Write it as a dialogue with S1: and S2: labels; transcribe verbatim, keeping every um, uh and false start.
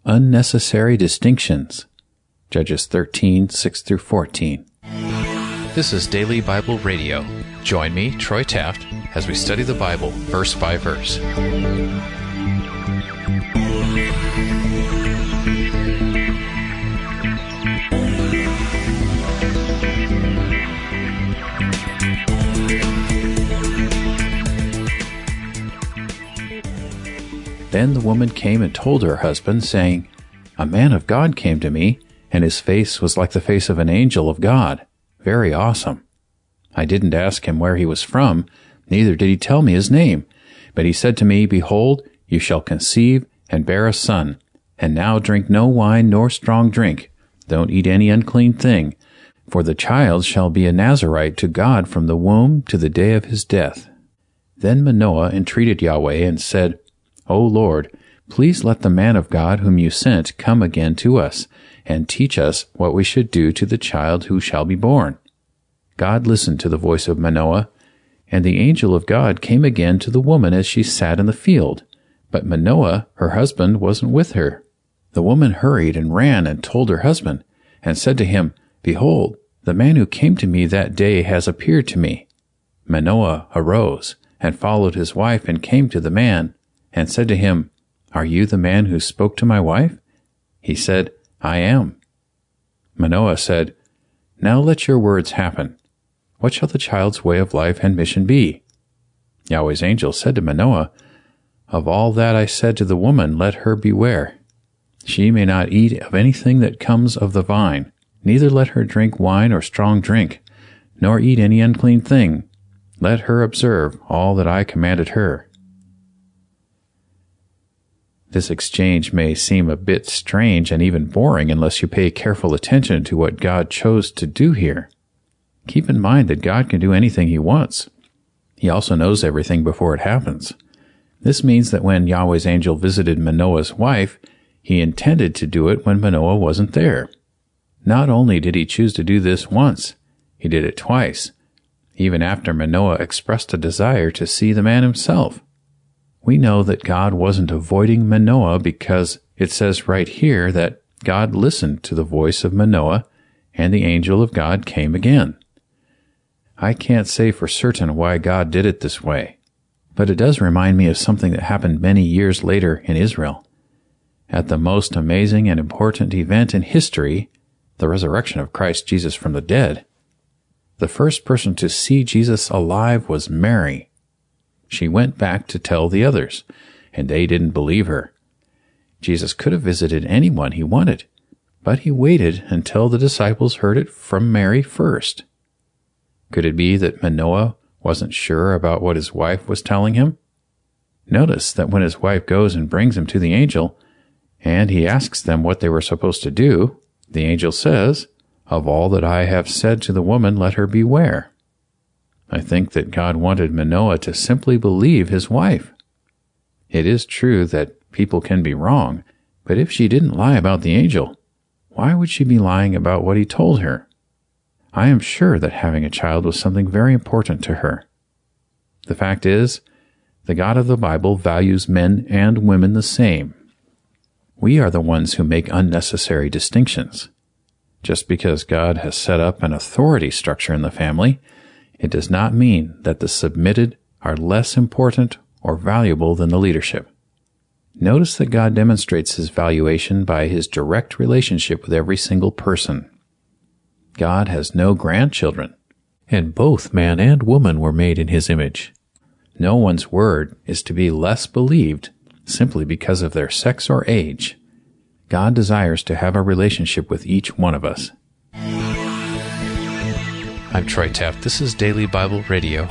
S1: unnecessary distinctions. Judges thirteen, six through fourteen.
S2: This is Daily Bible Radio. Join me, Troy Taft, as we study the Bible verse by verse.
S1: Then the woman came and told her husband, saying, "A man of God came to me, and his face was like the face of an angel of God, very awesome. I didn't ask him where he was from, neither did he tell me his name. But he said to me, Behold, you shall conceive and bear a son, and now drink no wine nor strong drink. Don't eat any unclean thing, for the child shall be a Nazarite to God from the womb to the day of his death." Then Manoah entreated Yahweh and said, "O Lord, please let the man of God whom you sent come again to us, and teach us what we should do to the child who shall be born." God listened to the voice of Manoah, and the angel of God came again to the woman as she sat in the field. But Manoah, her husband, wasn't with her. The woman hurried and ran and told her husband, and said to him, "Behold, the man who came to me that day has appeared to me." Manoah arose and followed his wife and came to the man, and said to him, "Are you the man who spoke to my wife?" He said, "I am." Manoah said, "Now let your words happen. What shall the child's way of life and mission be?" Yahweh's angel said to Manoah, "Of all that I said to the woman, let her beware. She may not eat of anything that comes of the vine, neither let her drink wine or strong drink, nor eat any unclean thing. Let her observe all that I commanded her." This exchange may seem a bit strange and even boring unless you pay careful attention to what God chose to do here. Keep in mind that God can do anything He wants. He also knows everything before it happens. This means that when Yahweh's angel visited Manoah's wife, He intended to do it when Manoah wasn't there. Not only did He choose to do this once, He did it twice, even after Manoah expressed a desire to see the man himself. We know that God wasn't avoiding Manoah because it says right here that God listened to the voice of Manoah, and the angel of God came again. I can't say for certain why God did it this way, but it does remind me of something that happened many years later in Israel. At the most amazing and important event in history, the resurrection of Christ Jesus from the dead, the first person to see Jesus alive was Mary. She went back to tell the others, and they didn't believe her. Jesus could have visited anyone He wanted, but He waited until the disciples heard it from Mary first. Could it be that Manoah wasn't sure about what his wife was telling him? Notice that when his wife goes and brings him to the angel, and he asks them what they were supposed to do, the angel says, "Of all that I have said to the woman, let her beware." I think that God wanted Manoah to simply believe his wife. It is true that people can be wrong, but if she didn't lie about the angel, why would she be lying about what he told her? I am sure that having a child was something very important to her. The fact is, the God of the Bible values men and women the same. We are the ones who make unnecessary distinctions. Just because God has set up an authority structure in the family, it does not mean that the submitted are less important or valuable than the leadership. Notice that God demonstrates His valuation by His direct relationship with every single person. God has no grandchildren, and both man and woman were made in His image. No one's word is to be less believed simply because of their sex or age. God desires to have a relationship with each one of us.
S2: I'm Troy Taft. This is Daily Bible Radio.